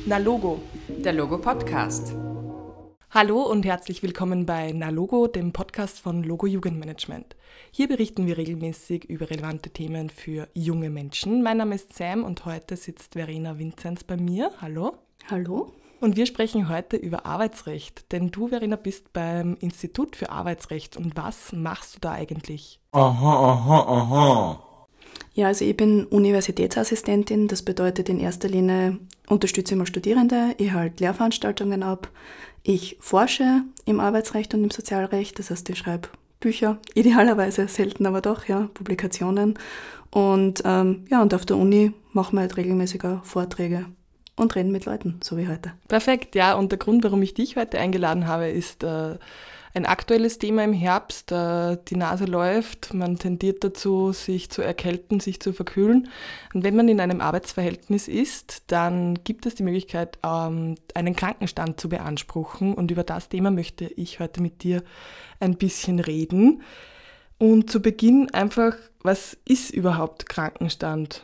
Nalogo, der Logo-Podcast. Hallo und herzlich willkommen bei Nalogo, dem Podcast von Logo Jugendmanagement. Hier berichten wir regelmäßig über relevante Themen für junge Menschen. Mein Name ist Sam und heute sitzt Verena Vinzenz bei mir. Hallo. Hallo. Und wir sprechen heute über Arbeitsrecht, denn du, Verena, bist beim Institut für Arbeitsrecht. Und was machst du da eigentlich? Aha. Ja, also ich bin Universitätsassistentin. Das bedeutet in erster Linie unterstütze ich mal Studierende, ich halte Lehrveranstaltungen ab, ich forsche im Arbeitsrecht und im Sozialrecht, das heißt, ich schreibe Bücher, idealerweise selten, aber doch, Publikationen. Und und auf der Uni machen wir halt regelmäßiger Vorträge und reden mit Leuten, so wie heute. Perfekt, ja. Und der Grund, warum ich dich heute eingeladen habe, ist ein aktuelles Thema im Herbst. Die Nase läuft, man tendiert dazu, sich zu erkälten, sich zu verkühlen. Und wenn man in einem Arbeitsverhältnis ist, dann gibt es die Möglichkeit, einen Krankenstand zu beanspruchen. Und über das Thema möchte ich heute mit dir ein bisschen reden. Und zu Beginn einfach, was ist überhaupt Krankenstand?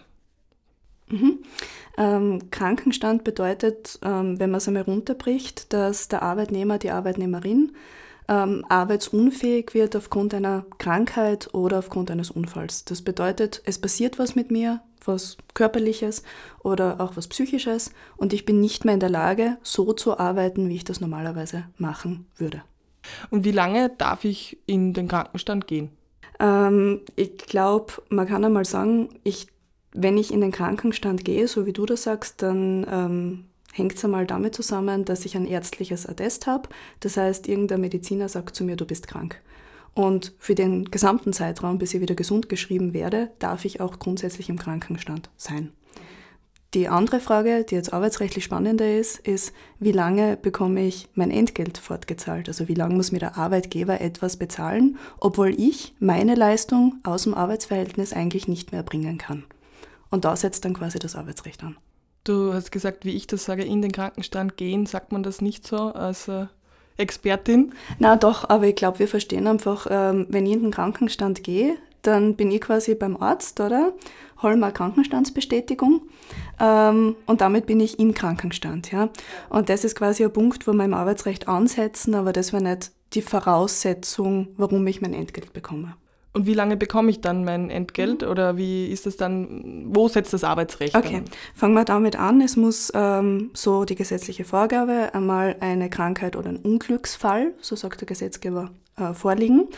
Krankenstand bedeutet, wenn man es einmal runterbricht, dass der Arbeitnehmer, die Arbeitnehmerin arbeitsunfähig wird aufgrund einer Krankheit oder aufgrund eines Unfalls. Das bedeutet, es passiert was mit mir, was Körperliches oder auch was Psychisches und ich bin nicht mehr in der Lage, so zu arbeiten, wie ich das normalerweise machen würde. Und wie lange darf ich in den Krankenstand gehen? Ich glaube, man kann einmal sagen, wenn ich in den Krankenstand gehe, so wie du das sagst, dann hängt es einmal damit zusammen, dass ich ein ärztliches Attest habe. Das heißt, irgendein Mediziner sagt zu mir, du bist krank. Und für den gesamten Zeitraum, bis ich wieder gesund geschrieben werde, darf ich auch grundsätzlich im Krankenstand sein. Die andere Frage, die jetzt arbeitsrechtlich spannender ist, wie lange bekomme ich mein Entgelt fortgezahlt? Also wie lange muss mir der Arbeitgeber etwas bezahlen, obwohl ich meine Leistung aus dem Arbeitsverhältnis eigentlich nicht mehr erbringen kann. Und da setzt dann quasi das Arbeitsrecht an. Du hast gesagt, wie ich das sage, in den Krankenstand gehen, sagt man das nicht so als Expertin? Na doch, aber ich glaube, wir verstehen einfach, wenn ich in den Krankenstand gehe, dann bin ich quasi beim Arzt, oder? Hol mal Krankenstandsbestätigung und damit bin ich im Krankenstand. Ja? Und das ist quasi ein Punkt, wo wir im Arbeitsrecht ansetzen, aber das wäre nicht die Voraussetzung, warum ich mein Entgelt bekomme. Und wie lange bekomme ich dann mein Entgelt oder wie ist das dann, wo setzt das Arbeitsrecht Okay, an? Fangen wir damit an. Es muss so die gesetzliche Vorgabe einmal eine Krankheit oder ein Unglücksfall, so sagt der Gesetzgeber, vorliegen.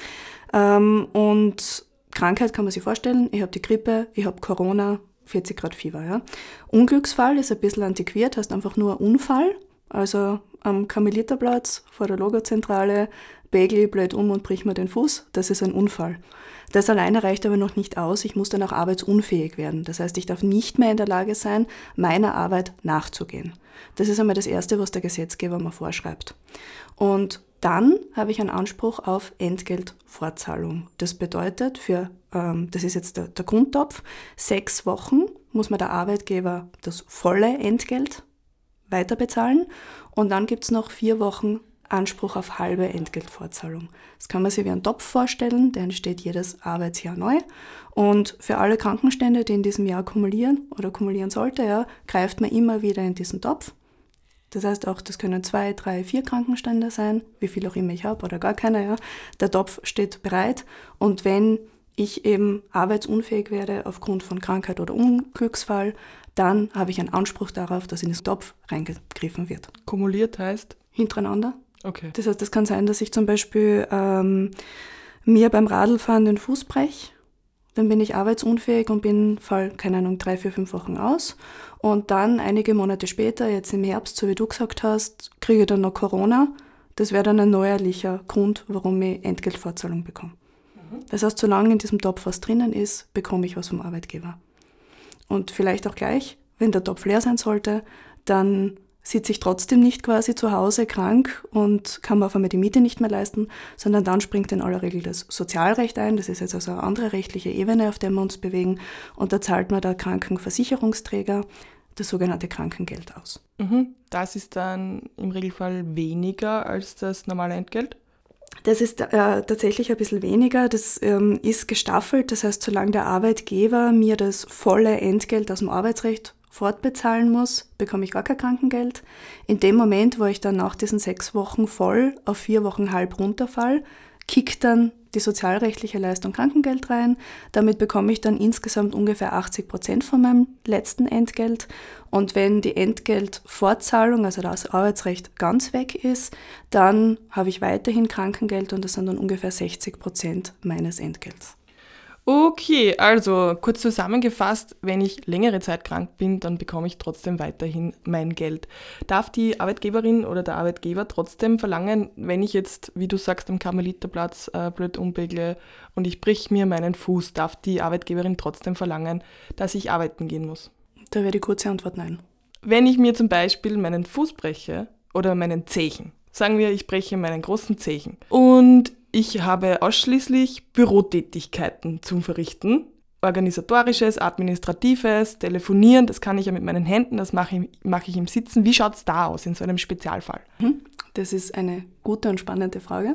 Und Krankheit kann man sich vorstellen, ich habe die Grippe, ich habe Corona, 40 Grad Fieber. Ja. Unglücksfall ist ein bisschen antiquiert, heißt einfach nur Unfall. Also am Karmeliterplatz vor der Logozentrale begel ich blöd um und brich mir den Fuß, das ist ein Unfall. Das alleine reicht aber noch nicht aus, ich muss dann auch arbeitsunfähig werden. Das heißt, ich darf nicht mehr in der Lage sein, meiner Arbeit nachzugehen. Das ist einmal das Erste, was der Gesetzgeber mir vorschreibt. Und dann habe ich einen Anspruch auf Entgeltfortzahlung. Das bedeutet, das ist jetzt der Grundtopf, 6 Wochen muss mir der Arbeitgeber das volle Entgelt weiterbezahlen und dann gibt es noch 4 Wochen Anspruch auf halbe Entgeltfortzahlung. Das kann man sich wie einen Topf vorstellen, der entsteht jedes Arbeitsjahr neu. Und für alle Krankenstände, die in diesem Jahr kumulieren oder kumulieren sollte, greift man immer wieder in diesen Topf. Das heißt auch, das können 2, 3, 4 Krankenstände sein, wie viel auch immer ich habe oder gar keine. Ja. Der Topf steht bereit und wenn ich eben arbeitsunfähig werde aufgrund von Krankheit oder Unglücksfall, dann habe ich einen Anspruch darauf, dass in diesen Topf reingegriffen wird. Kumuliert heißt? Hintereinander. Okay. Das heißt, es kann sein, dass ich zum Beispiel mir beim Radlfahren den Fuß breche, dann bin ich arbeitsunfähig und fall, 3, 4, 5 Wochen aus. Und dann einige Monate später, jetzt im Herbst, so wie du gesagt hast, kriege ich dann noch Corona. Das wäre dann ein neuerlicher Grund, warum ich Entgeltfortzahlung bekomme. Das heißt, solange in diesem Topf was drinnen ist, bekomme ich was vom Arbeitgeber. Und vielleicht auch gleich, wenn der Topf leer sein sollte, dann sitze ich trotzdem nicht quasi zu Hause krank und kann mir auf einmal die Miete nicht mehr leisten, sondern dann springt in aller Regel das Sozialrecht ein. Das ist jetzt also eine andere rechtliche Ebene, auf der wir uns bewegen. Und da zahlt mir der Krankenversicherungsträger das sogenannte Krankengeld aus. Das ist dann im Regelfall weniger als das normale Entgelt? Das ist tatsächlich ein bisschen weniger. Das ist gestaffelt. Das heißt, solange der Arbeitgeber mir das volle Entgelt aus dem Arbeitsrecht fortbezahlen muss, bekomme ich gar kein Krankengeld. In dem Moment, wo ich dann nach diesen 6 Wochen voll auf 4 Wochen halb runterfall, kickt dann die sozialrechtliche Leistung Krankengeld rein. Damit bekomme ich dann insgesamt ungefähr 80% von meinem letzten Entgelt. Und wenn die Entgeltfortzahlung, also das Arbeitsrecht, ganz weg ist, dann habe ich weiterhin Krankengeld und das sind dann ungefähr 60% meines Entgelts. Okay, also kurz zusammengefasst, wenn ich längere Zeit krank bin, dann bekomme ich trotzdem weiterhin mein Geld. Darf die Arbeitgeberin oder der Arbeitgeber trotzdem verlangen, wenn ich jetzt, wie du sagst, am Karmeliterplatz blöd umpegle und ich brich mir meinen Fuß, darf die Arbeitgeberin trotzdem verlangen, dass ich arbeiten gehen muss? Da wäre die kurze Antwort nein. Wenn ich mir zum Beispiel meinen Fuß breche oder meinen Zehen, sagen wir, ich breche meinen großen Zehen und ich habe ausschließlich Bürotätigkeiten zum Verrichten. Organisatorisches, administratives, telefonieren, das kann ich ja mit meinen Händen, das mache ich im Sitzen. Wie schaut es da aus in so einem Spezialfall? Das ist eine gute und spannende Frage.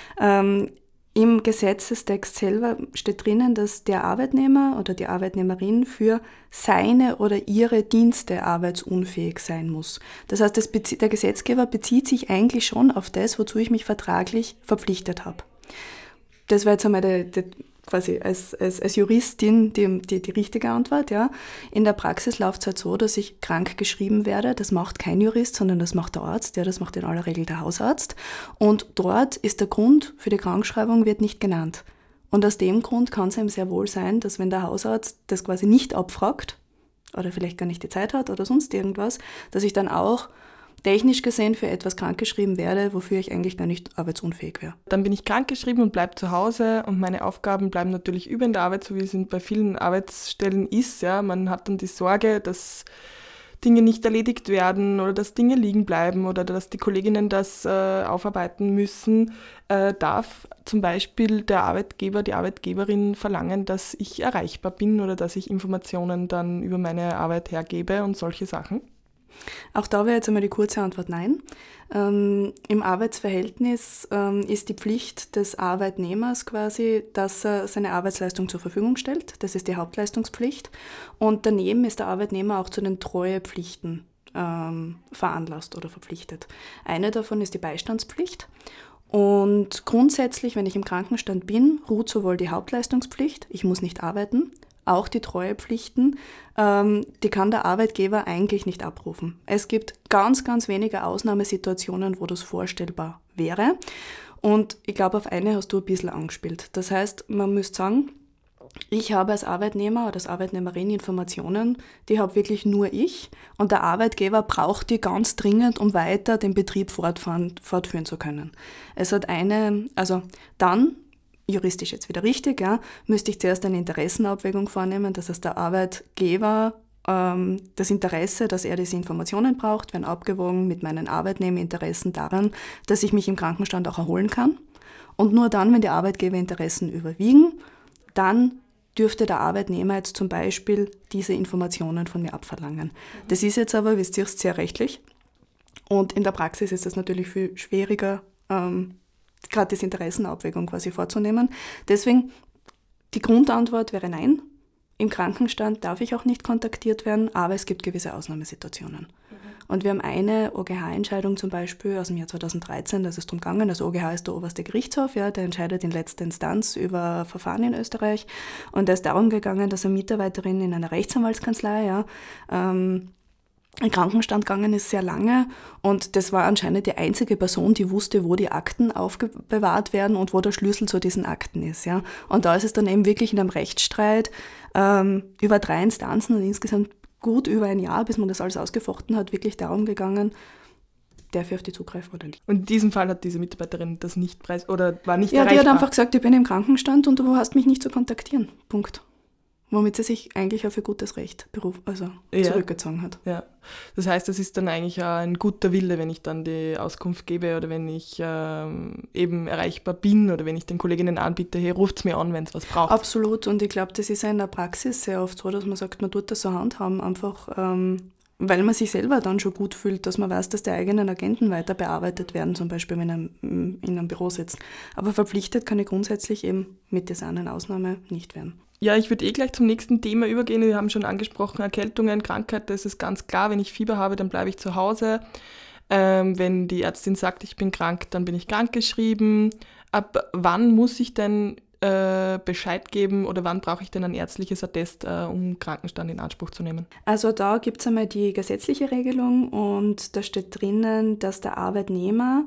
Im Gesetzestext selber steht drinnen, dass der Arbeitnehmer oder die Arbeitnehmerin für seine oder ihre Dienste arbeitsunfähig sein muss. Das heißt, der Gesetzgeber bezieht sich eigentlich schon auf das, wozu ich mich vertraglich verpflichtet habe. Das war jetzt einmal quasi als Juristin die richtige Antwort. Ja. In der Praxis läuft es halt so, dass ich krank geschrieben werde. Das macht kein Jurist, sondern das macht der Arzt. Ja, das macht in aller Regel der Hausarzt. Und dort ist der Grund für die Krankschreibung wird nicht genannt. Und aus dem Grund kann es eben sehr wohl sein, dass wenn der Hausarzt das quasi nicht abfragt oder vielleicht gar nicht die Zeit hat oder sonst irgendwas, dass ich dann auch technisch gesehen für etwas krankgeschrieben werde, wofür ich eigentlich gar nicht arbeitsunfähig wäre. Dann bin ich krankgeschrieben und bleibe zu Hause und meine Aufgaben bleiben natürlich über in der Arbeit, so wie es bei vielen Arbeitsstellen ist. Ja. Man hat dann die Sorge, dass Dinge nicht erledigt werden oder dass Dinge liegen bleiben oder dass die Kolleginnen das aufarbeiten müssen. Darf zum Beispiel der Arbeitgeber, die Arbeitgeberin verlangen, dass ich erreichbar bin oder dass ich Informationen dann über meine Arbeit hergebe und solche Sachen? Auch da wäre jetzt einmal die kurze Antwort nein. Im Arbeitsverhältnis ist die Pflicht des Arbeitnehmers quasi, dass er seine Arbeitsleistung zur Verfügung stellt. Das ist die Hauptleistungspflicht. Und daneben ist der Arbeitnehmer auch zu den Treuepflichten veranlasst oder verpflichtet. Eine davon ist die Beistandspflicht. Und grundsätzlich, wenn ich im Krankenstand bin, ruht sowohl die Hauptleistungspflicht, ich muss nicht arbeiten, auch die Treuepflichten, die kann der Arbeitgeber eigentlich nicht abrufen. Es gibt ganz, ganz wenige Ausnahmesituationen, wo das vorstellbar wäre. Und ich glaube, auf eine hast du ein bisschen angespielt. Das heißt, man müsste sagen, ich habe als Arbeitnehmer oder als Arbeitnehmerin Informationen, die habe wirklich nur ich. Und der Arbeitgeber braucht die ganz dringend, um weiter den Betrieb fortführen zu können. Es hat dann juristisch jetzt wieder richtig, ja, müsste ich zuerst eine Interessenabwägung vornehmen. Das heißt, der Arbeitgeber, das Interesse, dass er diese Informationen braucht, werden abgewogen mit meinen Arbeitnehmerinteressen daran, dass ich mich im Krankenstand auch erholen kann. Und nur dann, wenn die Arbeitgeberinteressen überwiegen, dann dürfte der Arbeitnehmer jetzt zum Beispiel diese Informationen von mir abverlangen. Das ist jetzt aber, wie ihr seht, sehr rechtlich. Und in der Praxis ist das natürlich viel schwieriger, gerade diese Interessenabwägung quasi vorzunehmen. Deswegen, die Grundantwort wäre nein. Im Krankenstand darf ich auch nicht kontaktiert werden, aber es gibt gewisse Ausnahmesituationen. Und wir haben eine OGH-Entscheidung zum Beispiel aus dem Jahr 2013, da ist es darum gegangen, das OGH ist der oberste Gerichtshof, ja, der entscheidet in letzter Instanz über Verfahren in Österreich. Und da ist darum gegangen, dass eine Mitarbeiterin in einer Rechtsanwaltskanzlei, ja, in Krankenstand gegangen ist sehr lange und das war anscheinend die einzige Person, die wusste, wo die Akten aufbewahrt werden und wo der Schlüssel zu diesen Akten ist. Ja. Und da ist es dann eben wirklich in einem Rechtsstreit über 3 Instanzen und insgesamt gut über ein Jahr, bis man das alles ausgefochten hat, wirklich darum gegangen, darf ich auf die zugreifen oder nicht. Und in diesem Fall hat diese Mitarbeiterin das nicht war nicht erreichbar? Ja, die hat einfach gesagt, ich bin im Krankenstand und du hast mich nicht zu kontaktieren. Punkt. Womit sie sich eigentlich auch für gutes Recht zurückgezogen hat. Ja. Das heißt, das ist dann eigentlich auch ein guter Wille, wenn ich dann die Auskunft gebe oder wenn ich eben erreichbar bin oder wenn ich den Kolleginnen anbiete, hey, ruft's mir an, wenn es was braucht. Absolut. Und ich glaube, das ist ja in der Praxis sehr oft so, dass man sagt, man tut das so handhaben, einfach weil man sich selber dann schon gut fühlt, dass man weiß, dass die eigenen Agenten weiter bearbeitet werden, zum Beispiel wenn man in einem Büro sitzt. Aber verpflichtet kann ich grundsätzlich eben mit dieser einen Ausnahme nicht werden. Ja, ich würde gleich zum nächsten Thema übergehen. Wir haben schon angesprochen, Erkältungen, Krankheit, das ist ganz klar. Wenn ich Fieber habe, dann bleibe ich zu Hause. Wenn die Ärztin sagt, ich bin krank, dann bin ich krankgeschrieben. Ab wann muss ich denn Bescheid geben oder wann brauche ich denn ein ärztliches Attest, um Krankenstand in Anspruch zu nehmen? Also da gibt es einmal die gesetzliche Regelung und da steht drinnen, dass der Arbeitnehmer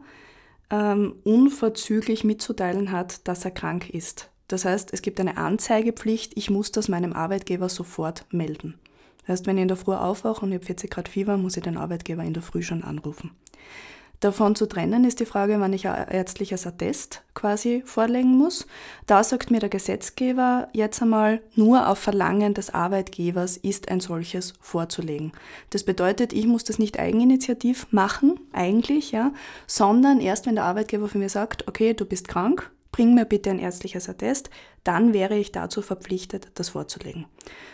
unverzüglich mitzuteilen hat, dass er krank ist. Das heißt, es gibt eine Anzeigepflicht, ich muss das meinem Arbeitgeber sofort melden. Das heißt, wenn ich in der Früh aufwache und ich habe 40 Grad Fieber, muss ich den Arbeitgeber in der Früh schon anrufen. Davon zu trennen ist die Frage, wann ich ein ärztliches Attest quasi vorlegen muss. Da sagt mir der Gesetzgeber jetzt einmal, nur auf Verlangen des Arbeitgebers ist ein solches vorzulegen. Das bedeutet, ich muss das nicht eigeninitiativ machen, eigentlich, ja, sondern erst wenn der Arbeitgeber von mir sagt, okay, du bist krank, bring mir bitte ein ärztliches Attest, dann wäre ich dazu verpflichtet, das vorzulegen.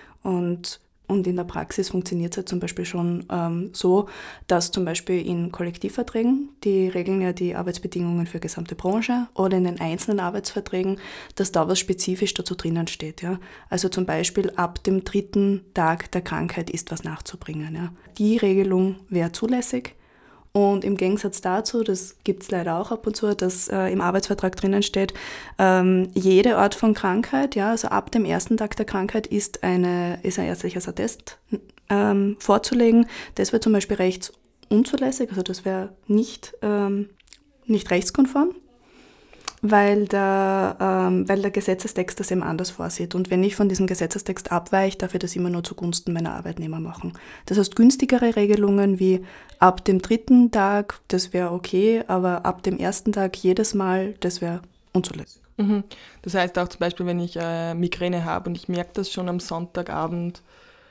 Und in der Praxis funktioniert es halt zum Beispiel schon so, dass zum Beispiel in Kollektivverträgen, die regeln ja die Arbeitsbedingungen für gesamte Branche, oder in den einzelnen Arbeitsverträgen, dass da was spezifisch dazu drinnen steht. Ja? Also zum Beispiel ab dem 3. Tag der Krankheit ist was nachzubringen. Ja? Die Regelung wäre zulässig. Und im Gegensatz dazu, das gibt es leider auch ab und zu, dass im Arbeitsvertrag drinnen steht, jede Art von Krankheit, ja, also ab dem 1. Tag der Krankheit ist ein ärztliches Attest vorzulegen. Das wäre zum Beispiel rechtsunzulässig, also das wäre nicht rechtskonform, weil der Gesetzestext das eben anders vorsieht. Und wenn ich von diesem Gesetzestext abweiche, darf ich das immer nur zugunsten meiner Arbeitnehmer machen. Das heißt, günstigere Regelungen wie ab dem 3. Tag, das wäre okay, aber ab dem 1. Tag jedes Mal, das wäre unzulässig. Mhm. Das heißt auch zum Beispiel, wenn ich Migräne habe und ich merke das schon am Sonntagabend,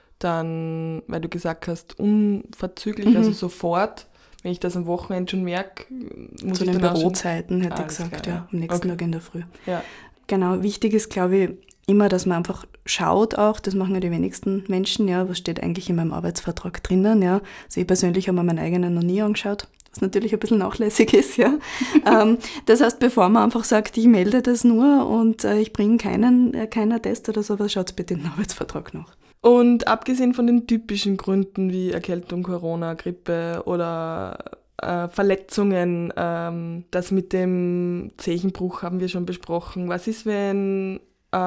dann, weil du gesagt hast, unverzüglich, also sofort. Wenn ich das am Wochenende schon merke, muss zu ich den dann Bürozeiten, hätte ich gesagt, klar, ja, am nächsten Tag in der Früh. Ja. Genau, wichtig ist, glaube ich, immer, dass man einfach schaut auch, das machen ja die wenigsten Menschen, ja, was steht eigentlich in meinem Arbeitsvertrag drinnen, ja. Also ich persönlich habe mir meinen eigenen noch nie angeschaut, was natürlich ein bisschen nachlässig ist, ja. Das heißt, bevor man einfach sagt, ich melde das nur und ich bringe keinen Attest oder sowas, schaut bitte in den Arbeitsvertrag nach. Und abgesehen von den typischen Gründen wie Erkältung, Corona, Grippe oder Verletzungen, das mit dem Zechenbruch haben wir schon besprochen. Was ist, wenn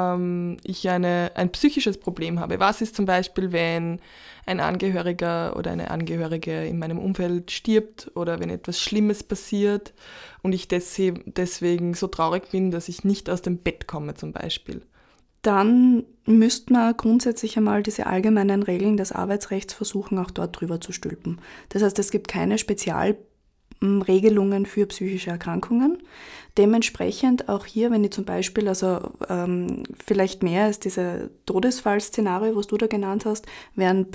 ich ein psychisches Problem habe? Was ist zum Beispiel, wenn ein Angehöriger oder eine Angehörige in meinem Umfeld stirbt oder wenn etwas Schlimmes passiert und ich deswegen so traurig bin, dass ich nicht aus dem Bett komme zum Beispiel? Dann müsste man grundsätzlich einmal diese allgemeinen Regeln des Arbeitsrechts versuchen, auch dort drüber zu stülpen. Das heißt, es gibt keine Spezialregelungen für psychische Erkrankungen. Dementsprechend auch hier, wenn ich zum Beispiel, vielleicht mehr als diese Todesfallszenario, was du da genannt hast, wären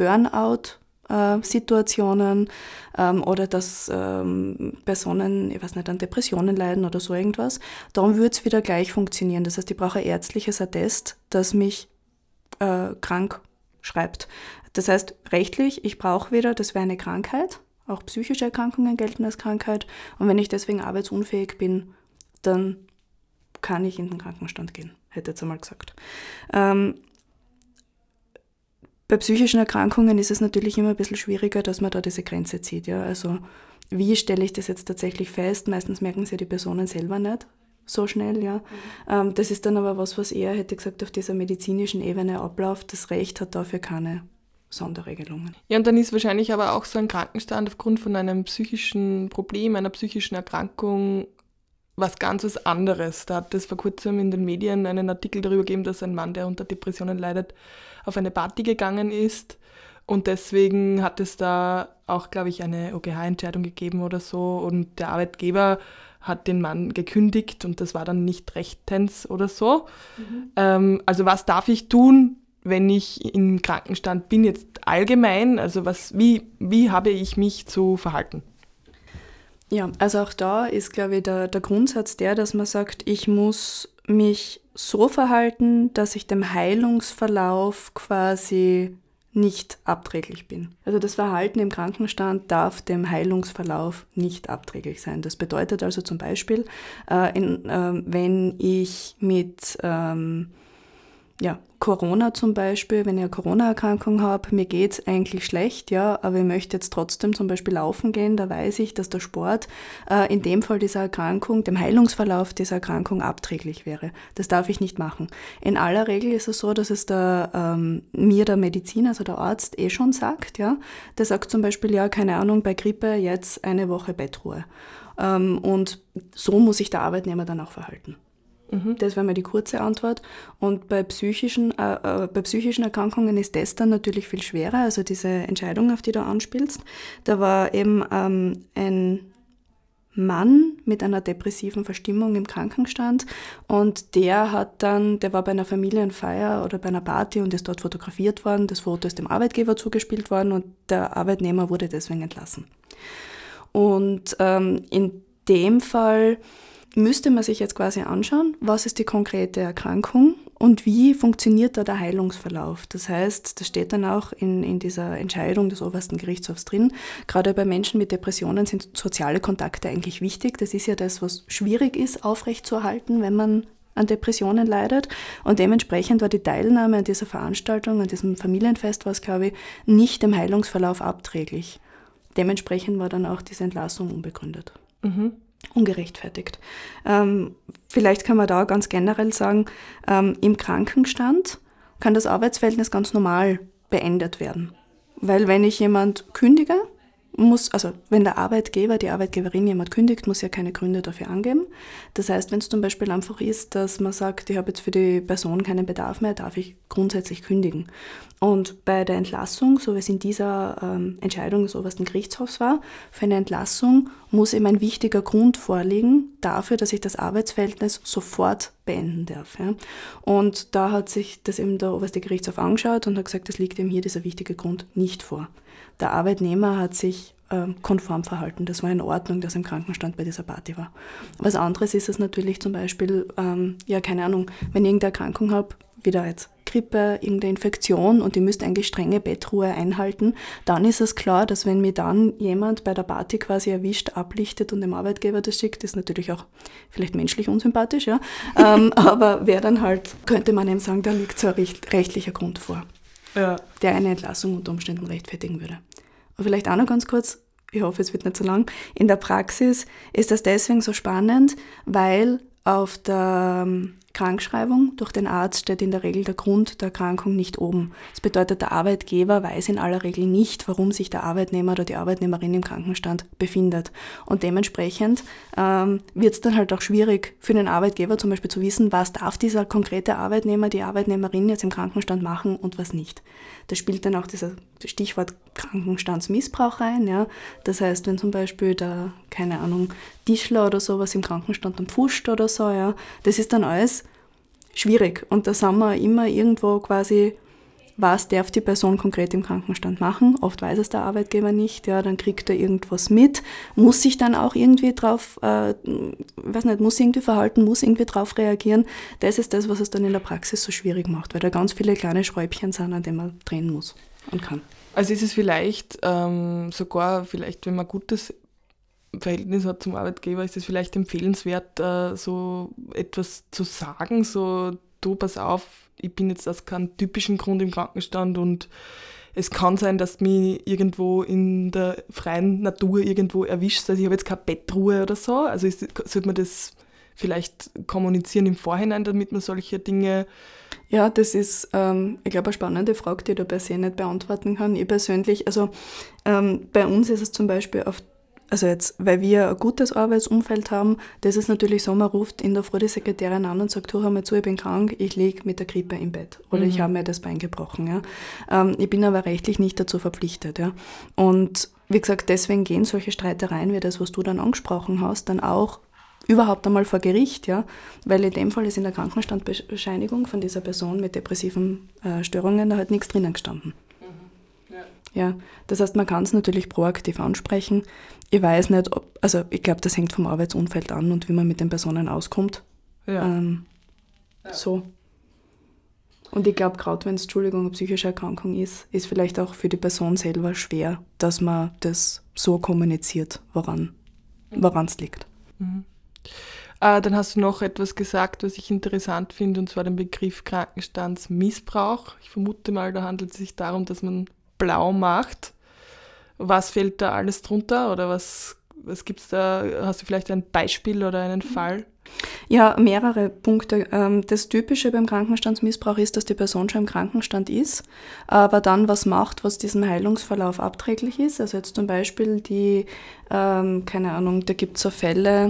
Burnout-Situationen oder dass Personen, ich weiß nicht, an Depressionen leiden oder so irgendwas, darum würde es wieder gleich funktionieren. Das heißt, ich brauche ein ärztliches Attest, das mich krank schreibt. Das heißt, rechtlich, ich brauche wieder, das wäre eine Krankheit, auch psychische Erkrankungen gelten als Krankheit und wenn ich deswegen arbeitsunfähig bin, dann kann ich in den Krankenstand gehen, hätte ich jetzt einmal gesagt. Bei psychischen Erkrankungen ist es natürlich immer ein bisschen schwieriger, dass man da diese Grenze zieht. Ja? Also wie stelle ich das jetzt tatsächlich fest? Meistens merken sie die Personen selber nicht so schnell. Ja? Das ist dann aber was eher, hätte ich gesagt, auf dieser medizinischen Ebene abläuft. Das Recht hat dafür keine Sonderregelungen. Ja, und dann ist wahrscheinlich aber auch so ein Krankenstand aufgrund von einem psychischen Problem, einer psychischen Erkrankung was ganz was anderes. Da hat es vor kurzem in den Medien einen Artikel darüber gegeben, dass ein Mann, der unter Depressionen leidet, auf eine Party gegangen ist und deswegen hat es da auch, glaube ich, eine OGH-Entscheidung gegeben oder so und der Arbeitgeber hat den Mann gekündigt und das war dann nicht rechtens oder so. Also was darf ich tun, wenn ich im Krankenstand bin, jetzt allgemein? Also wie habe ich mich zu verhalten? Ja, also auch da ist, glaube ich, der Grundsatz dass man sagt, ich muss mich so verhalten, dass ich dem Heilungsverlauf quasi nicht abträglich bin. Also das Verhalten im Krankenstand darf dem Heilungsverlauf nicht abträglich sein. Das bedeutet also zum Beispiel, wenn ich mit ja, Corona zum Beispiel, wenn ich eine Corona-Erkrankung habe, mir geht es eigentlich schlecht, ja, aber ich möchte jetzt trotzdem zum Beispiel laufen gehen, da weiß ich, dass der Sport in dem Fall dieser Erkrankung, dem Heilungsverlauf dieser Erkrankung abträglich wäre. Das darf ich nicht machen. In aller Regel ist es so, dass es mir der Mediziner, also der Arzt, schon sagt, ja. Der sagt zum Beispiel, ja, keine Ahnung, bei Grippe jetzt eine Woche Bettruhe. Und so muss sich der Arbeitnehmer dann auch verhalten. Das wäre mal die kurze Antwort. Und bei psychischen Erkrankungen ist das dann natürlich viel schwerer, also diese Entscheidung, auf die du anspielst. Da war eben ein Mann mit einer depressiven Verstimmung im Krankenstand und der war bei einer Familienfeier oder bei einer Party und ist dort fotografiert worden. Das Foto ist dem Arbeitgeber zugespielt worden und der Arbeitnehmer wurde deswegen entlassen. Und in dem Fall müsste man sich jetzt quasi anschauen, was ist die konkrete Erkrankung und wie funktioniert da der Heilungsverlauf. Das heißt, das steht dann auch in dieser Entscheidung des obersten Gerichtshofs drin. Gerade bei Menschen mit Depressionen sind soziale Kontakte eigentlich wichtig. Das ist ja das, was schwierig ist, aufrechtzuerhalten, wenn man an Depressionen leidet. Und dementsprechend war die Teilnahme an dieser Veranstaltung, an diesem Familienfest war es, glaube ich, nicht dem Heilungsverlauf abträglich. Dementsprechend war dann auch diese Entlassung unbegründet. Ungerechtfertigt. Vielleicht kann man da ganz generell sagen, im Krankenstand kann das Arbeitsverhältnis ganz normal beendet werden. Weil wenn ich jemand kündige, wenn der Arbeitgeber, die Arbeitgeberin jemand kündigt, muss ja keine Gründe dafür angeben. Das heißt, wenn es zum Beispiel einfach ist, dass man sagt, ich habe jetzt für die Person keinen Bedarf mehr, darf ich grundsätzlich kündigen. Und bei der Entlassung, so wie es in dieser Entscheidung des obersten Gerichtshofs war, für eine Entlassung muss eben ein wichtiger Grund vorliegen dafür, dass ich das Arbeitsverhältnis sofort beenden darf. Ja. Und da hat sich das eben der oberste Gerichtshof angeschaut und hat gesagt, es liegt eben hier dieser wichtige Grund nicht vor. Der Arbeitnehmer hat sich konform verhalten. Das war in Ordnung, dass er im Krankenstand bei dieser Party war. Was anderes ist es natürlich zum Beispiel, wenn ich irgendeine Erkrankung habe, wieder jetzt Grippe, irgendeine Infektion und ich müsste eigentlich strenge Bettruhe einhalten, dann ist es klar, dass wenn mir dann jemand bei der Party quasi erwischt, ablichtet und dem Arbeitgeber das schickt, ist natürlich auch vielleicht menschlich unsympathisch, ja. Aber könnte man eben sagen, da liegt so ein rechtlicher Grund vor, der eine Entlassung unter Umständen rechtfertigen würde. Und vielleicht auch noch ganz kurz, ich hoffe, es wird nicht so lang, in der Praxis ist das deswegen so spannend, weil auf der Krankschreibung durch den Arzt steht in der Regel der Grund der Erkrankung nicht oben. Das bedeutet, der Arbeitgeber weiß in aller Regel nicht, warum sich der Arbeitnehmer oder die Arbeitnehmerin im Krankenstand befindet. Und dementsprechend wird es dann halt auch schwierig für den Arbeitgeber zum Beispiel zu wissen, was darf dieser konkrete Arbeitnehmer, die Arbeitnehmerin jetzt im Krankenstand machen und was nicht. Da spielt dann auch das Stichwort Krankenstandsmissbrauch rein. Ja. Das heißt, wenn zum Beispiel der, Tischler oder sowas im Krankenstand dann pfuscht oder so, ja, das ist dann alles schwierig. Und da sind wir immer irgendwo quasi, was darf die Person konkret im Krankenstand machen? Oft weiß es der Arbeitgeber nicht, ja, dann kriegt er irgendwas mit, muss sich dann auch irgendwie muss irgendwie verhalten, muss irgendwie drauf reagieren. Das ist das, was es dann in der Praxis so schwierig macht, weil da ganz viele kleine Schräubchen sind, an denen man drehen muss und kann. Also ist es vielleicht wenn man gutes Verhältnis hat zum Arbeitgeber, ist es vielleicht empfehlenswert, so etwas zu sagen, so, du, pass auf, ich bin jetzt aus keinem typischen Grund im Krankenstand und es kann sein, dass du mich irgendwo in der freien Natur irgendwo erwischst, also ich habe jetzt keine Bettruhe oder so, also sollte man das vielleicht kommunizieren im Vorhinein, damit man solche Dinge... Ja, das ist, ich glaube, eine spannende Frage, die ich da per se nicht beantworten kann. Ich persönlich, bei uns ist es zum Beispiel weil wir ein gutes Arbeitsumfeld haben, das ist natürlich so, man ruft in der Früh die Sekretärin an und sagt, hör mal zu, ich bin krank, ich liege mit der Grippe im Bett oder ich habe mir das Bein gebrochen. Ja. Ich bin aber rechtlich nicht dazu verpflichtet. Ja. Und wie gesagt, deswegen gehen solche Streitereien wie das, was du dann angesprochen hast, dann auch überhaupt einmal vor Gericht, ja, weil in dem Fall ist in der Krankenstandbescheinigung von dieser Person mit depressiven Störungen da halt nichts drinnen gestanden. Ja, das heißt, man kann es natürlich proaktiv ansprechen. Ich weiß nicht, ich glaube, das hängt vom Arbeitsumfeld an und wie man mit den Personen auskommt. Ja. So. Und ich glaube, gerade wenn es, eine psychische Erkrankung ist vielleicht auch für die Person selber schwer, dass man das so kommuniziert, woran es liegt. Dann hast du noch etwas gesagt, was ich interessant finde, und zwar den Begriff Krankenstandsmissbrauch. Ich vermute mal, da handelt es sich darum, dass man blau macht. Was fällt da alles drunter oder was gibt es da? Hast du vielleicht ein Beispiel oder einen Fall? Ja, mehrere Punkte. Das Typische beim Krankenstandsmissbrauch ist, dass die Person schon im Krankenstand ist, aber dann was macht, was diesem Heilungsverlauf abträglich ist. Also jetzt zum Beispiel keine Ahnung, da gibt es so Fälle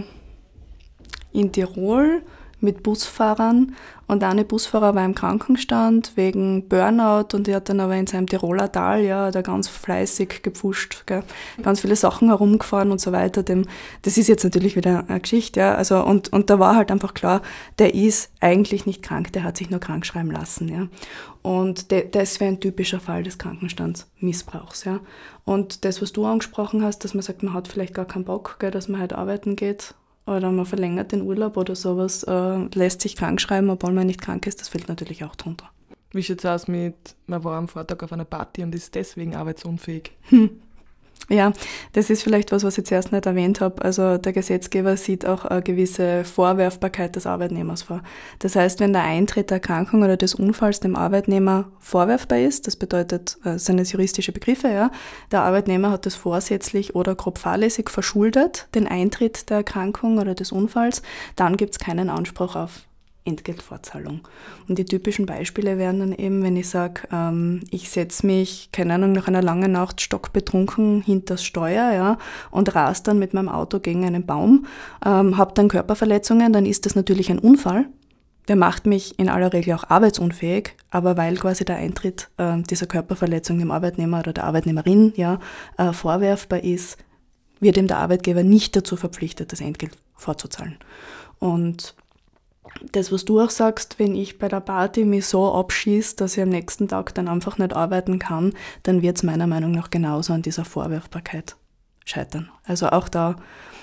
in Tirol mit Busfahrern, und eine Busfahrer war im Krankenstand wegen Burnout, und die hat dann aber in seinem Tiroler Tal da ganz fleißig gepfuscht, gell? Ganz viele Sachen herumgefahren und so weiter. Das ist jetzt natürlich wieder eine Geschichte, ja. Also, und da war halt einfach klar, der ist eigentlich nicht krank, der hat sich nur krank schreiben lassen, ja. Und das wäre ein typischer Fall des Krankenstandsmissbrauchs, ja. Und das, was du angesprochen hast, dass man sagt, man hat vielleicht gar keinen Bock, gell, dass man halt arbeiten geht, oder man verlängert den Urlaub oder sowas, lässt sich krank schreiben, obwohl man nicht krank ist, das fällt natürlich auch drunter. Wie sieht es aus mit, man war am Vortag auf einer Party und ist deswegen arbeitsunfähig? Ja, das ist vielleicht was ich zuerst nicht erwähnt habe. Also der Gesetzgeber sieht auch eine gewisse Vorwerfbarkeit des Arbeitnehmers vor. Das heißt, wenn der Eintritt der Erkrankung oder des Unfalls dem Arbeitnehmer vorwerfbar ist, das bedeutet, sind es juristische Begriffe, ja, der Arbeitnehmer hat das vorsätzlich oder grob fahrlässig verschuldet, den Eintritt der Erkrankung oder des Unfalls, dann gibt es keinen Anspruch auf Entgeltfortzahlung. Und die typischen Beispiele wären dann eben, wenn ich sage, ich setze mich, keine Ahnung, nach einer langen Nacht stockbetrunken hinters Steuer, ja, und ras dann mit meinem Auto gegen einen Baum, habe dann Körperverletzungen, dann ist das natürlich ein Unfall. Der macht mich in aller Regel auch arbeitsunfähig, aber weil quasi der Eintritt dieser Körperverletzung dem Arbeitnehmer oder der Arbeitnehmerin vorwerfbar ist, wird ihm der Arbeitgeber nicht dazu verpflichtet, das Entgelt vorzuzahlen. Und das, was du auch sagst, wenn ich bei der Party mich so abschieße, dass ich am nächsten Tag dann einfach nicht arbeiten kann, dann wird es meiner Meinung nach genauso an dieser Vorwerfbarkeit scheitern. Also auch da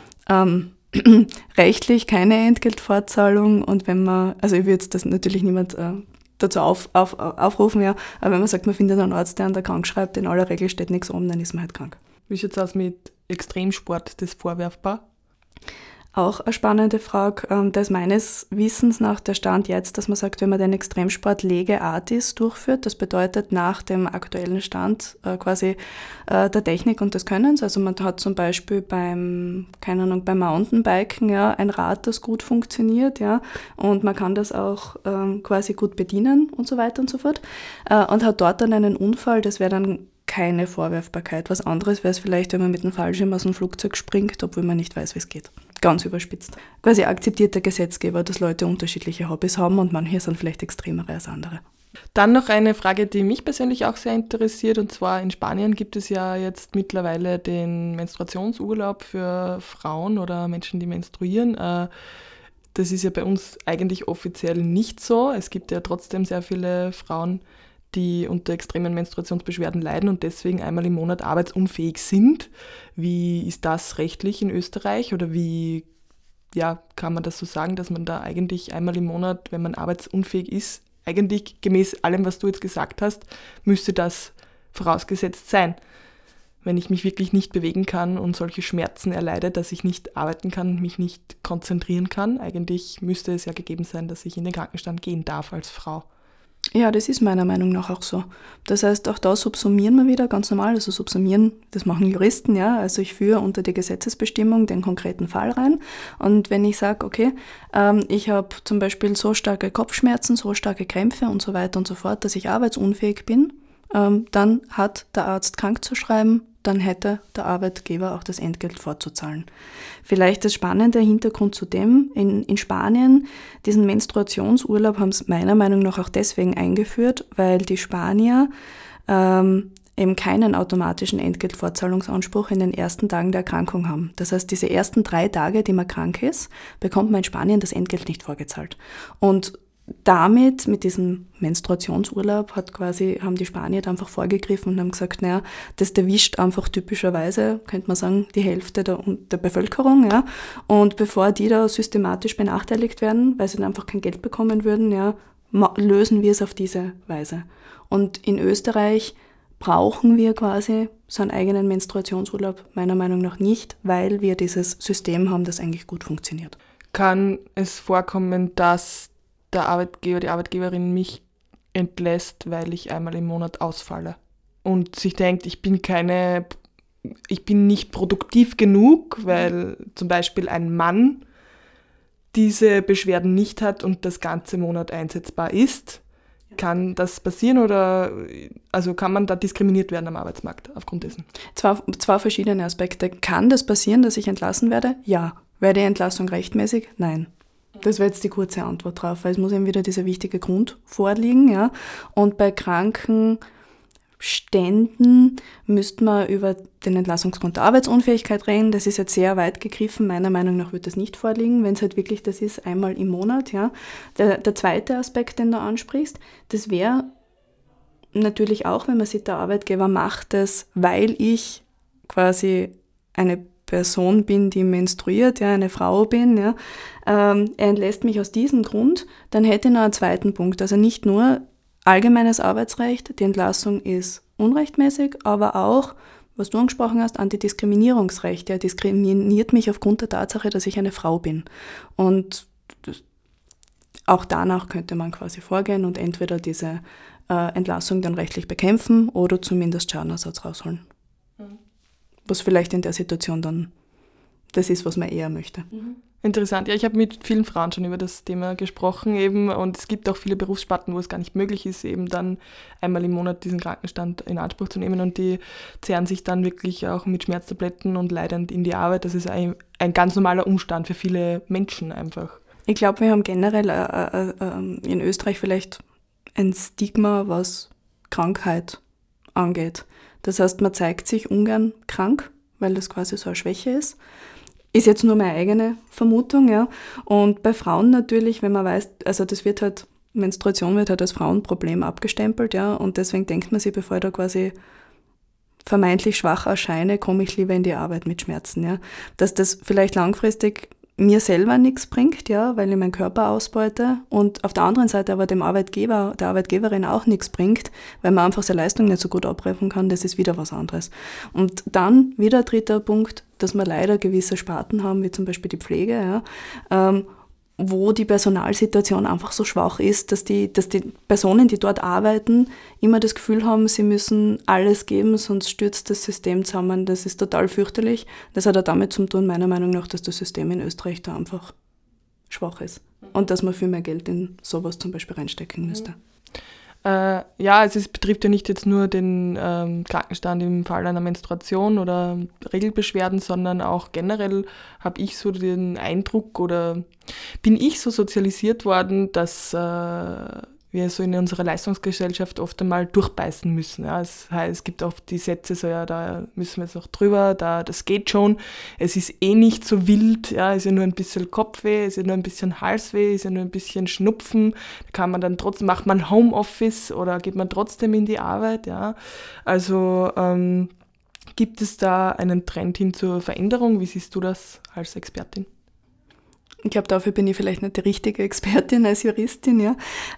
rechtlich keine Entgeltfortzahlung, und wenn man, also ich würde das natürlich niemand dazu aufrufen, ja, aber wenn man sagt, man findet einen Arzt, der an der krank schreibt, in aller Regel steht nichts um, dann ist man halt krank. Wie sieht es aus mit Extremsport, das vorwerfbar? Auch eine spannende Frage. Da ist meines Wissens nach der Stand jetzt, dass man sagt, wenn man den Extremsport Lege Artis durchführt, das bedeutet nach dem aktuellen Stand quasi der Technik und des Könnens. Also man hat zum Beispiel beim Mountainbiken ein Rad, das gut funktioniert, ja, und man kann das auch quasi gut bedienen und so weiter und so fort. Und hat dort dann einen Unfall, das wäre dann keine Vorwerfbarkeit. Was anderes wäre es vielleicht, wenn man mit einem Fallschirm aus dem Flugzeug springt, obwohl man nicht weiß, wie es geht. Ganz überspitzt. Quasi akzeptiert der Gesetzgeber, dass Leute unterschiedliche Hobbys haben, und manche sind vielleicht extremere als andere. Dann noch eine Frage, die mich persönlich auch sehr interessiert, und zwar in Spanien gibt es ja jetzt mittlerweile den Menstruationsurlaub für Frauen oder Menschen, die menstruieren. Das ist ja bei uns eigentlich offiziell nicht so. Es gibt ja trotzdem sehr viele Frauen, die unter extremen Menstruationsbeschwerden leiden und deswegen einmal im Monat arbeitsunfähig sind. Wie ist das rechtlich in Österreich, oder wie kann man das so sagen, dass man da eigentlich einmal im Monat, wenn man arbeitsunfähig ist, eigentlich gemäß allem, was du jetzt gesagt hast, müsste das vorausgesetzt sein. Wenn ich mich wirklich nicht bewegen kann und solche Schmerzen erleide, dass ich nicht arbeiten kann, mich nicht konzentrieren kann, eigentlich müsste es ja gegeben sein, dass ich in den Krankenstand gehen darf als Frau. Ja, das ist meiner Meinung nach auch so. Das heißt, auch da subsumieren wir wieder ganz normal. Also subsumieren, das machen Juristen, ja. Also ich führe unter die Gesetzesbestimmung den konkreten Fall rein. Und wenn ich sage, okay, ich habe zum Beispiel so starke Kopfschmerzen, so starke Krämpfe und so weiter und so fort, dass ich arbeitsunfähig bin, dann hat der Arzt krank zu schreiben, dann hätte der Arbeitgeber auch das Entgelt vorzuzahlen. Vielleicht das spannende Hintergrund zu dem, in Spanien, diesen Menstruationsurlaub haben es meiner Meinung nach auch deswegen eingeführt, weil die Spanier eben keinen automatischen Entgeltfortzahlungsanspruch in den ersten Tagen der Erkrankung haben. Das heißt, diese ersten 3 Tage, die man krank ist, bekommt man in Spanien das Entgelt nicht vorgezahlt. Und damit, mit diesem Menstruationsurlaub, haben die Spanier einfach vorgegriffen und haben gesagt, naja, das erwischt einfach typischerweise, könnte man sagen, die Hälfte der Bevölkerung, ja. Und bevor die da systematisch benachteiligt werden, weil sie dann einfach kein Geld bekommen würden, ja, lösen wir es auf diese Weise. Und in Österreich brauchen wir quasi so einen eigenen Menstruationsurlaub meiner Meinung nach nicht, weil wir dieses System haben, das eigentlich gut funktioniert. kann es vorkommen, dass der Arbeitgeber, die Arbeitgeberin mich entlässt, weil ich einmal im Monat ausfalle und sich denkt, ich bin nicht produktiv genug, weil zum Beispiel ein Mann diese Beschwerden nicht hat und das ganze Monat einsetzbar ist. Kann das passieren oder also kann man da diskriminiert werden am Arbeitsmarkt aufgrund dessen? Zwei verschiedene Aspekte. Kann das passieren, dass ich entlassen werde? Ja. Wäre die Entlassung rechtmäßig? Nein. Das wäre jetzt die kurze Antwort drauf, weil es muss eben wieder dieser wichtige Grund vorliegen. Ja. Und bei Krankenständen müsste man über den Entlassungsgrund der Arbeitsunfähigkeit reden. Das ist jetzt sehr weit gegriffen. Meiner Meinung nach wird das nicht vorliegen, wenn es halt wirklich das ist, einmal im Monat. Ja. Der zweite Aspekt, den du ansprichst, das wäre natürlich auch, wenn man sieht, der Arbeitgeber macht das, weil ich quasi eine Person bin, die menstruiert, ja, eine Frau bin, ja, er entlässt mich aus diesem Grund, dann hätte ich noch einen zweiten Punkt. Also nicht nur allgemeines Arbeitsrecht, die Entlassung ist unrechtmäßig, aber auch, was du angesprochen hast, Antidiskriminierungsrecht. Er diskriminiert mich aufgrund der Tatsache, dass ich eine Frau bin. Und auch danach könnte man quasi vorgehen und entweder diese Entlassung dann rechtlich bekämpfen oder zumindest Schadenersatz rausholen. Was vielleicht in der Situation dann das ist, was man eher möchte. Interessant. Ja, ich habe mit vielen Frauen schon über das Thema gesprochen eben und es gibt auch viele Berufssparten, wo es gar nicht möglich ist, eben dann einmal im Monat diesen Krankenstand in Anspruch zu nehmen und die zehren sich dann wirklich auch mit Schmerztabletten und leidend in die Arbeit. Das ist ein ganz normaler Umstand für viele Menschen einfach. Ich glaube, wir haben generell in Österreich vielleicht ein Stigma, was Krankheit angeht. Das heißt, man zeigt sich ungern krank, weil das quasi so eine Schwäche ist. Ist jetzt nur meine eigene Vermutung, ja. Und bei Frauen natürlich, wenn man weiß, also das wird halt, Menstruation wird halt als Frauenproblem abgestempelt, ja. Und deswegen denkt man sich, bevor ich da quasi vermeintlich schwach erscheine, komme ich lieber in die Arbeit mit Schmerzen, ja. Dass das vielleicht langfristig mir selber nichts bringt, ja, weil ich meinen Körper ausbeute und auf der anderen Seite aber dem Arbeitgeber, der Arbeitgeberin auch nichts bringt, weil man einfach seine Leistung nicht so gut abrufen kann, das ist wieder was anderes. Und dann wieder ein dritter Punkt, dass wir leider gewisse Sparten haben, wie zum Beispiel die Pflege, ja, wo die Personalsituation einfach so schwach ist, dass die Personen, die dort arbeiten, immer das Gefühl haben, sie müssen alles geben, sonst stürzt das System zusammen. Das ist total fürchterlich. Das hat auch damit zu tun, meiner Meinung nach, dass das System in Österreich da einfach schwach ist. Und dass man viel mehr Geld in sowas zum Beispiel reinstecken müsste. Ja, also es betrifft ja nicht jetzt nur den Krankenstand im Fall einer Menstruation oder Regelbeschwerden, sondern auch generell habe ich so den Eindruck oder bin ich so sozialisiert worden, dass wir so in unserer Leistungsgesellschaft oft einmal durchbeißen müssen. Ja. Das heißt, es gibt oft die Sätze so, ja, da müssen wir jetzt noch drüber, das geht schon, es ist eh nicht so wild, ja, ist ja nur ein bisschen Kopfweh, ist ja nur ein bisschen Halsweh, ist ja nur ein bisschen Schnupfen, da kann man dann trotzdem, macht man Homeoffice oder geht man trotzdem in die Arbeit, ja. Also gibt es da einen Trend hin zur Veränderung? Wie siehst du das als Expertin? Ich glaube, dafür bin ich vielleicht nicht die richtige Expertin als Juristin, ja.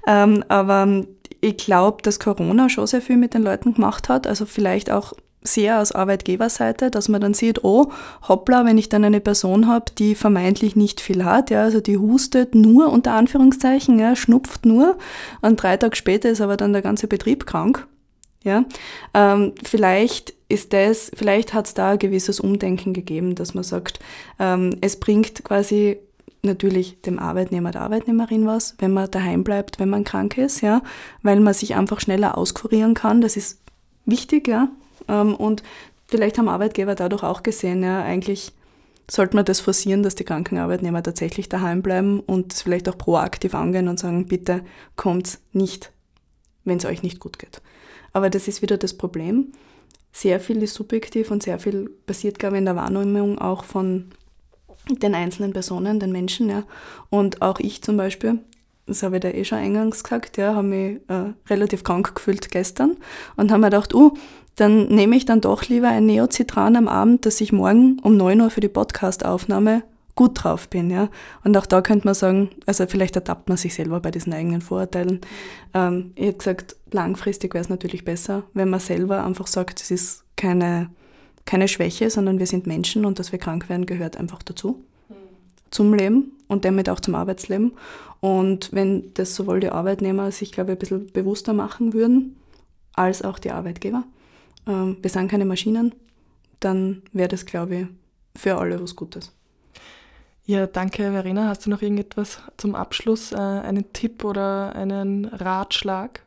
Aber ich glaube, dass Corona schon sehr viel mit den Leuten gemacht hat. Also vielleicht auch sehr aus Arbeitgeberseite, dass man dann sieht, oh, hoppla, wenn ich dann eine Person habe, die vermeintlich nicht viel hat, ja, also die hustet nur, unter Anführungszeichen, ja, schnupft nur, und 3 Tage später ist aber dann der ganze Betrieb krank. Ja, vielleicht hat es da ein gewisses Umdenken gegeben, dass man sagt, es bringt quasi natürlich dem Arbeitnehmer, der Arbeitnehmerin was, wenn man daheim bleibt, wenn man krank ist, ja, weil man sich einfach schneller auskurieren kann, das ist wichtig, ja, und vielleicht haben Arbeitgeber dadurch auch gesehen, ja, eigentlich sollte man das forcieren, dass die kranken Arbeitnehmer tatsächlich daheim bleiben und das vielleicht auch proaktiv angehen und sagen, bitte kommt nicht, wenn es euch nicht gut geht. Aber das ist wieder das Problem. Sehr viel ist subjektiv und sehr viel passiert, glaube ich, in der Wahrnehmung auch von den einzelnen Personen, den Menschen, ja. Und auch ich zum Beispiel, das habe ich da schon eingangs gesagt, ja, habe mich relativ krank gefühlt gestern und habe mir gedacht, dann nehme ich dann doch lieber ein Neocitran am Abend, dass ich morgen um 9 Uhr für die Podcast-Aufnahme gut drauf bin, ja. Und auch da könnte man sagen, also vielleicht ertappt man sich selber bei diesen eigenen Vorurteilen. Ich hätte gesagt, langfristig wäre es natürlich besser, wenn man selber einfach sagt, es ist keine Schwäche, sondern wir sind Menschen und dass wir krank werden, gehört einfach dazu, zum Leben. und damit auch zum Arbeitsleben. Und wenn das sowohl die Arbeitnehmer sich, glaube ich, ein bisschen bewusster machen würden, als auch die Arbeitgeber, wir sind keine Maschinen, dann wäre das, glaube ich, für alle was Gutes. Ja, danke, Verena. Hast du noch irgendetwas zum Abschluss, einen Tipp oder einen Ratschlag?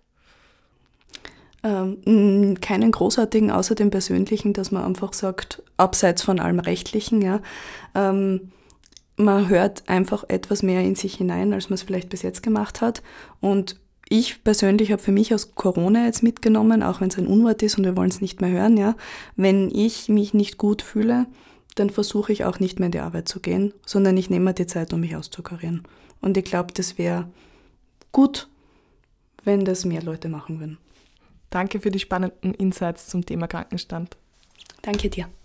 Keinen großartigen, außer dem persönlichen, dass man einfach sagt, abseits von allem Rechtlichen, ja, man hört einfach etwas mehr in sich hinein, als man es vielleicht bis jetzt gemacht hat. Und ich persönlich habe für mich aus Corona jetzt mitgenommen, auch wenn es ein Unwort ist und wir wollen es nicht mehr hören, ja, wenn ich mich nicht gut fühle, dann versuche ich auch nicht mehr in die Arbeit zu gehen, sondern ich nehme mir die Zeit, um mich auszukurieren. Und ich glaube, das wäre gut, wenn das mehr Leute machen würden. Danke für die spannenden Insights zum Thema Krankenstand. Danke dir.